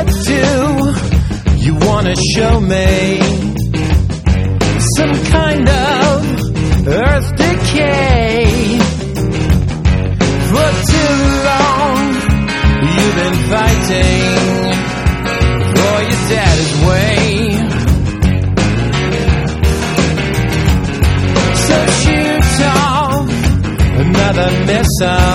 do you wanna show me? Some kind of earth decay. For too long you've been fighting for your daddy's way. So shoot off another missile.